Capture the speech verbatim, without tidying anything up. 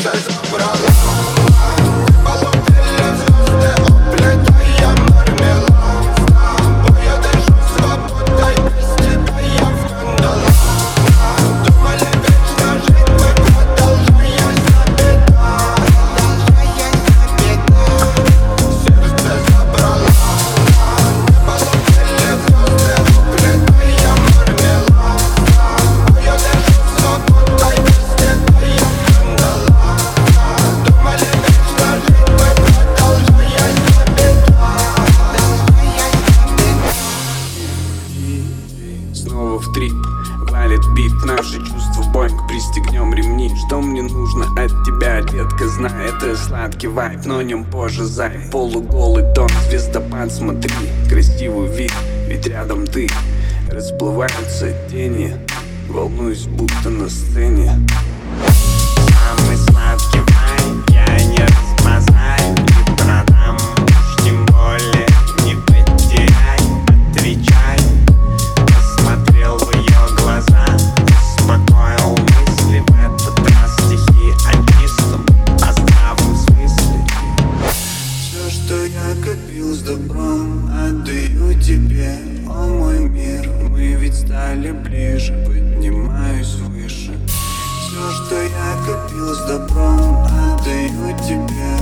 Снова в трип валит бит, наши чувства в банк, пристегнем ремни. Что мне нужно от тебя, детка, знай, это сладкий вайб, но нем позже зай. Полуголый дом, звездопад, смотри, красивый вид, ведь рядом ты. Расплываются тени, волнуюсь, будто на сцене. Самый сладкий вайб, я не распознаю, не продам, уж тем более не потеряй. Отвечай, посмотрел в ее глаза, успокоил мысли. В этот раз стихи о чистом, о здравом смысле. Все, что я копил с добром, отдаю тебе, о мой мир. Мы ведь стали ближе, поднимаюсь выше. Все, что я копил с добром, отдаю тебе,